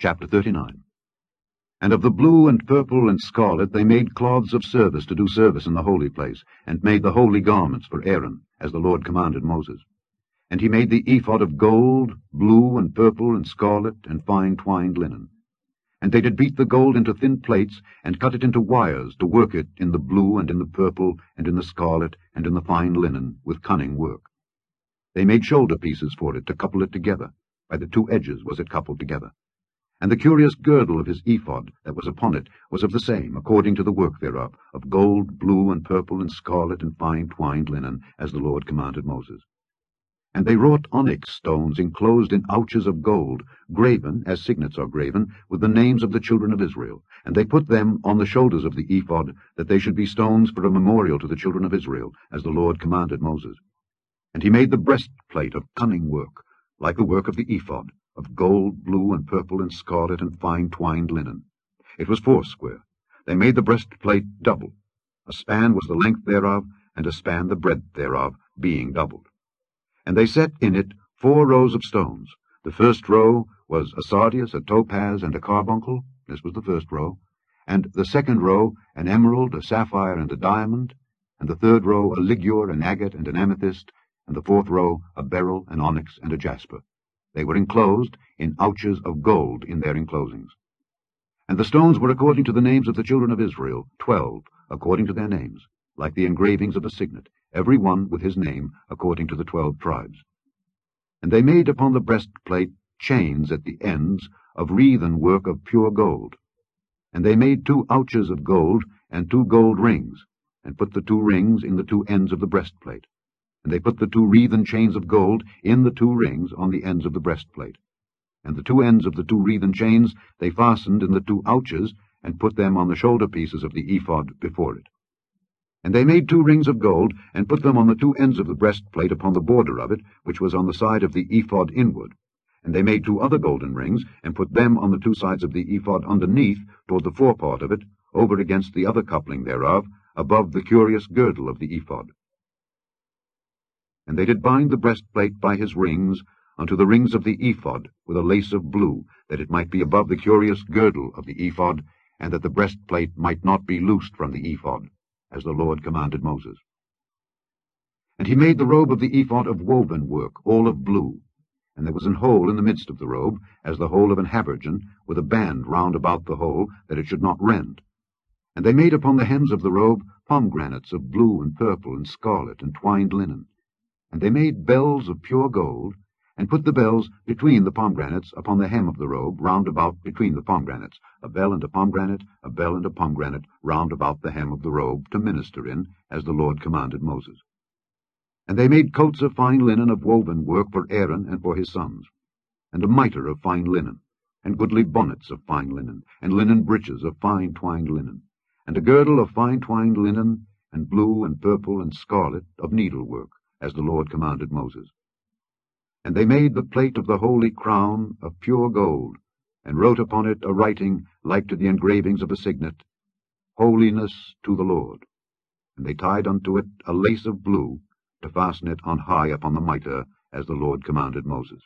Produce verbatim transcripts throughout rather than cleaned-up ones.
Chapter thirty-nine. And of the blue and purple and scarlet they made cloths of service to do service in the holy place, and made the holy garments for Aaron, as the Lord commanded Moses. And he made the ephod of gold, blue and purple and scarlet, and fine twined linen. And they did beat the gold into thin plates, and cut it into wires, to work it in the blue and in the purple, and in the scarlet, and in the fine linen, with cunning work. They made shoulder pieces for it, to couple it together. By the two edges was it coupled together. And the curious girdle of his ephod that was upon it was of the same, according to the work thereof, of gold, blue, and purple, and scarlet, and fine twined linen, as the Lord commanded Moses. And they wrought onyx stones enclosed in ouches of gold, graven, as signets are graven, with the names of the children of Israel. And they put them on the shoulders of the ephod, that they should be stones for a memorial to the children of Israel, as the Lord commanded Moses. And he made the breastplate of cunning work, like the work of the ephod, of gold, blue, and purple, and scarlet, and fine twined linen. It was foursquare. They made the breastplate double. A span was the length thereof, and a span the breadth thereof, being doubled. And they set in it four rows of stones. The first row was a sardius, a topaz, and a carbuncle. This was the first row. And the second row an emerald, a sapphire, and a diamond. And the third row a ligure, an agate, and an amethyst. And the fourth row a beryl, an onyx, and a jasper. They were enclosed in ouches of gold in their enclosings. And the stones were according to the names of the children of Israel, twelve, according to their names, like the engravings of a signet, every one with his name, according to the twelve tribes. And they made upon the breastplate chains at the ends of wreathen work of pure gold. And they made two ouches of gold, and two gold rings, and put the two rings in the two ends of the breastplate. And they put the two wreathen chains of gold in the two rings on the ends of the breastplate. And the two ends of the two wreathen chains they fastened in the two ouches, and put them on the shoulder pieces of the ephod before it. And they made two rings of gold, and put them on the two ends of the breastplate upon the border of it, which was on the side of the ephod inward. And they made two other golden rings, and put them on the two sides of the ephod underneath, toward the forepart of it, over against the other coupling thereof, above the curious girdle of the ephod. And they did bind the breastplate by his rings unto the rings of the ephod with a lace of blue, that it might be above the curious girdle of the ephod, and that the breastplate might not be loosed from the ephod, as the Lord commanded Moses. And he made the robe of the ephod of woven work, all of blue, and there was an hole in the midst of the robe, as the hole of an habergeon, with a band round about the hole, that it should not rend. And they made upon the hems of the robe pomegranates of blue and purple and scarlet and twined linen. And they made bells of pure gold, and put the bells between the pomegranates upon the hem of the robe, round about between the pomegranates, a bell and a pomegranate, a bell and a pomegranate, round about the hem of the robe, to minister in, as the Lord commanded Moses. And they made coats of fine linen of woven work for Aaron and for his sons, and a mitre of fine linen, and goodly bonnets of fine linen, and linen breeches of fine twined linen, and a girdle of fine twined linen, and blue and purple and scarlet of needlework, as the Lord commanded Moses. And they made the plate of the holy crown of pure gold, and wrote upon it a writing like to the engravings of a signet, Holiness to the Lord. And they tied unto it a lace of blue, to fasten it on high upon the mitre, as the Lord commanded Moses.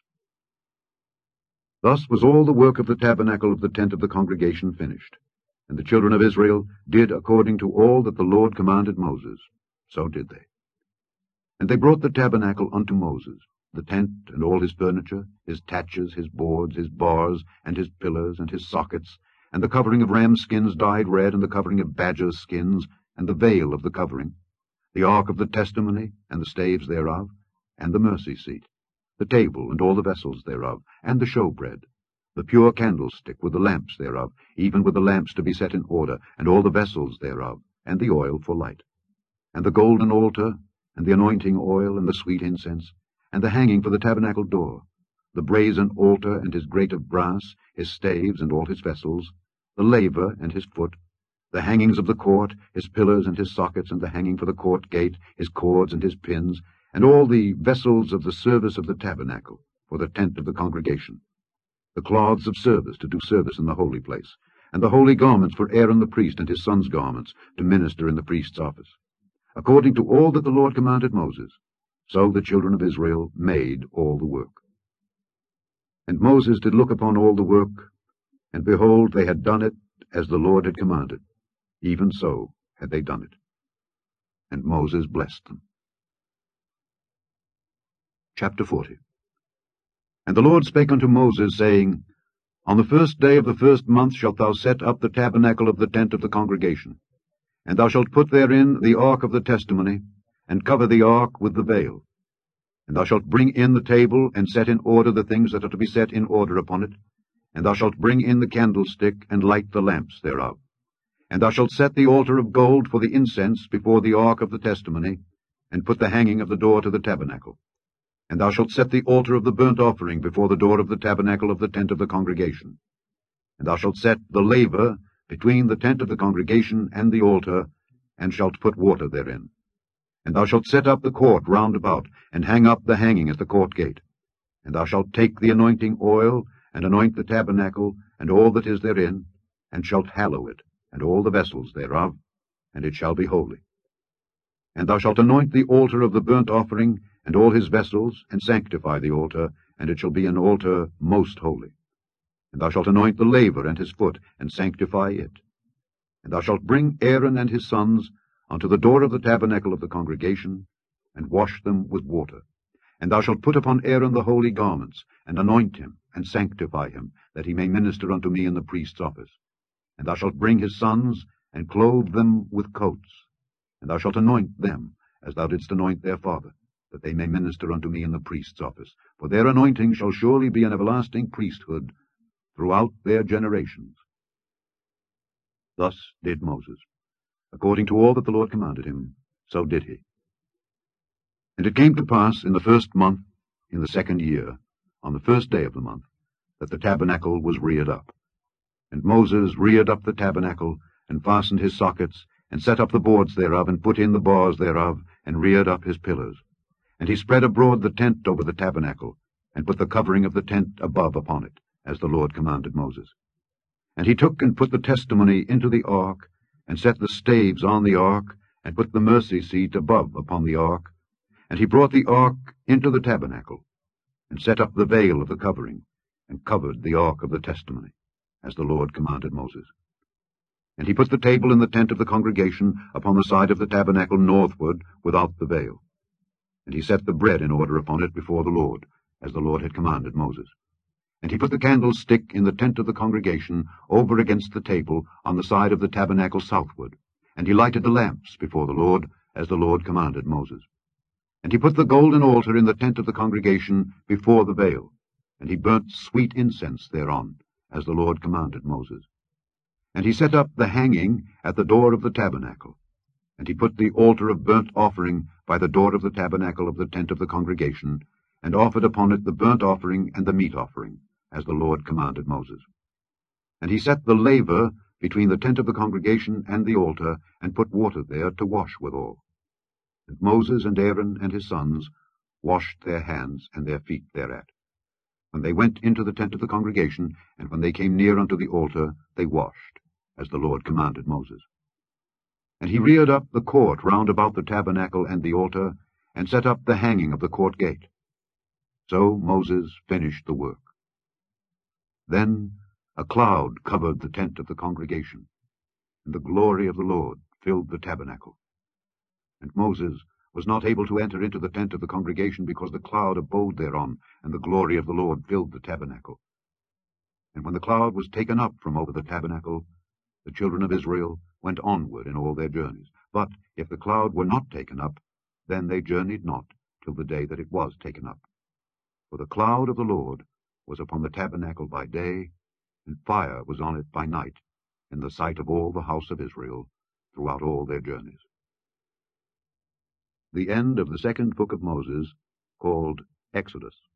Thus was all the work of the tabernacle of the tent of the congregation finished. And the children of Israel did according to all that the Lord commanded Moses. So did they. And they brought the tabernacle unto Moses, the tent and all his furniture, his taches, his boards, his bars, and his pillars, and his sockets, and the covering of ram skins dyed red, and the covering of badger skins, and the veil of the covering, the ark of the testimony, and the staves thereof, and the mercy seat, the table and all the vessels thereof, and the showbread, the pure candlestick with the lamps thereof, even with the lamps to be set in order, and all the vessels thereof, and the oil for light, and the golden altar, and the anointing oil, and the sweet incense, and the hanging for the tabernacle door, the brazen altar and his grate of brass, his staves and all his vessels, the laver and his foot, the hangings of the court, his pillars and his sockets, and the hanging for the court gate, his cords and his pins, and all the vessels of the service of the tabernacle, for the tent of the congregation, the cloths of service to do service in the holy place, and the holy garments for Aaron the priest and his sons' garments to minister in the priest's office, according to all that the Lord commanded Moses. So the children of Israel made all the work. And Moses did look upon all the work, And behold, they had done it as the Lord had commanded. Even so had they done it. And Moses blessed them. Chapter forty. And the Lord spake unto Moses, saying, On the first day of the first month shalt thou set up the tabernacle of the tent of the congregation. And thou shalt put therein the ark of the testimony, and cover the ark with the veil. And thou shalt bring in the table, and set in order the things that are to be set in order upon it. And thou shalt bring in the candlestick, and light the lamps thereof. And thou shalt set the altar of gold for the incense before the ark of the testimony, and put the hanging of the door to the tabernacle. And thou shalt set the altar of the burnt offering before the door of the tabernacle of the tent of the congregation. And thou shalt set the laver between the tent of the congregation and the altar, and shalt put water therein. And thou shalt set up the court round about, and hang up the hanging at the court gate. And thou shalt take the anointing oil, and anoint the tabernacle, and all that is therein, and shalt hallow it, and all the vessels thereof, and it shall be holy. And thou shalt anoint the altar of the burnt offering, and all his vessels, and sanctify the altar, and it shall be an altar most holy. And thou shalt anoint the laver and his foot, and sanctify it. And thou shalt bring Aaron and his sons unto the door of the tabernacle of the congregation, and wash them with water. And thou shalt put upon Aaron the holy garments, and anoint him, and sanctify him, that he may minister unto me in the priest's office. And thou shalt bring his sons, and clothe them with coats. And thou shalt anoint them, as thou didst anoint their father, that they may minister unto me in the priest's office. For their anointing shall surely be an everlasting priesthood throughout their generations. Thus did Moses. According to all that the Lord commanded him, so did he. And it came to pass in the first month, in the second year, on the first day of the month, that the tabernacle was reared up. And Moses reared up the tabernacle, and fastened his sockets, and set up the boards thereof, and put in the bars thereof, and reared up his pillars. And he spread abroad the tent over the tabernacle, and put the covering of the tent above upon it, as the Lord commanded Moses. And he took and put the testimony into the ark, and set the staves on the ark, and put the mercy seat above upon the ark. And he brought the ark into the tabernacle, and set up the veil of the covering, and covered the ark of the testimony, as the Lord commanded Moses. And he put the table in the tent of the congregation upon the side of the tabernacle northward, without the veil. And he set the bread in order upon it before the Lord, as the Lord had commanded Moses. And he put the candlestick in the tent of the congregation over against the table on the side of the tabernacle southward. And he lighted the lamps before the Lord, as the Lord commanded Moses. And he put the golden altar in the tent of the congregation before the veil. And he burnt sweet incense thereon, as the Lord commanded Moses. And he set up the hanging at the door of the tabernacle. And he put the altar of burnt offering by the door of the tabernacle of the tent of the congregation, and offered upon it the burnt offering and the meat offering, as the Lord commanded Moses. And he set the laver between the tent of the congregation and the altar, and put water there to wash withal. And Moses and Aaron and his sons washed their hands and their feet thereat. When they went into the tent of the congregation, and when they came near unto the altar, they washed, as the Lord commanded Moses. And he reared up the court round about the tabernacle and the altar, and set up the hanging of the court gate. So Moses finished the work. Then a cloud covered the tent of the congregation, and the glory of the Lord filled the tabernacle. And Moses was not able to enter into the tent of the congregation, because the cloud abode thereon, and the glory of the Lord filled the tabernacle. And when the cloud was taken up from over the tabernacle, the children of Israel went onward in all their journeys. But if the cloud were not taken up, then they journeyed not till the day that it was taken up. For the cloud of the Lord was upon the tabernacle by day, and fire was on it by night, in the sight of all the house of Israel, throughout all their journeys. The end of the second book of Moses, called Exodus.